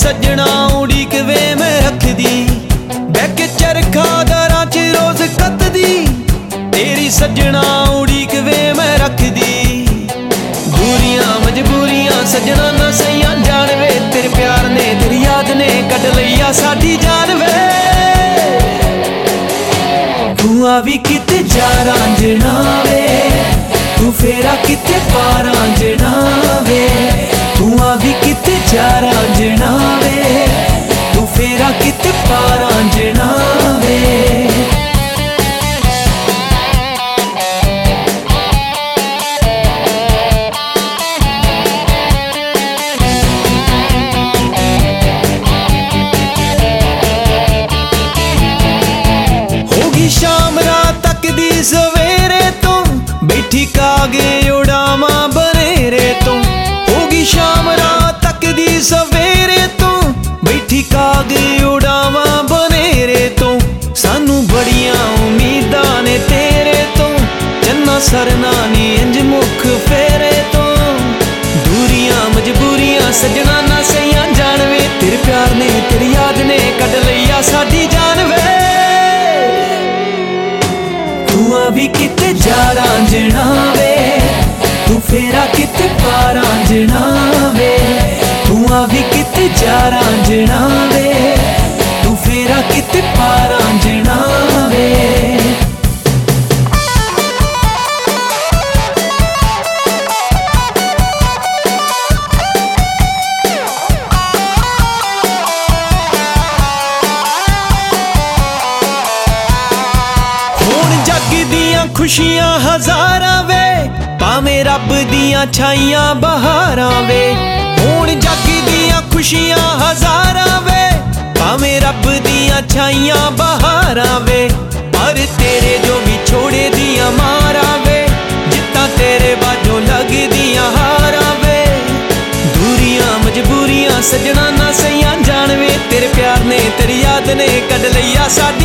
सजना उड़ीक वे मैं रख दी, बैके चरखा दरां च रोज कत दी। तेरी सजना उड़ीक वे मैं रख दी। दूरियां मजबूरियां सजना ना सैयां जान वे, तेरे प्यार ने तेरी याद ने कट लईया साडी जान वे। तू आवी किते जा रांझना वे, तू फेरा किते पा रांझना वे। तू आवी किते जा रांझना वे, तू फेरा किते पा रांझना वे। होगी शाम रात तक दी सवेरे तो, बैठी कागे उड़ावा बनेरे तो। होगी शाम रात तक दी सवेरे तो, बैठी कागे उड़ावा बनेरे तो। सानू बड़ियां उम्मीदां ने तेरे तो, जन्ना सरना नी इंज मुख फेरे तो। दूरियां मजबूरियां सजना ना सैयां जान वे, तेरे प्यार ने तेरी याद ने कट लईया साडी जान वे। तू आवी किते जा रांझना वे, तू फेरा किते पा रांझना वे। तू आवी किते जा रांझना वे, तू फेरा किते पा रांझना वे। खुशियां हजारां वे, भावें रब दियां छाइयां बहारां वे। हुण जग दियां खुशियां हजारां वे, भावें रब दियां छाइयां बहारां वे। पर तेरे जो भी छोड़े दियां मारा वे, जित्तां तेरे बाजों लग दियां हारा वे। दूरियां मजबूरियां सजना ना सैयां जान वे, तेरे प्यार ने तेरी याद ने कट लईया साडी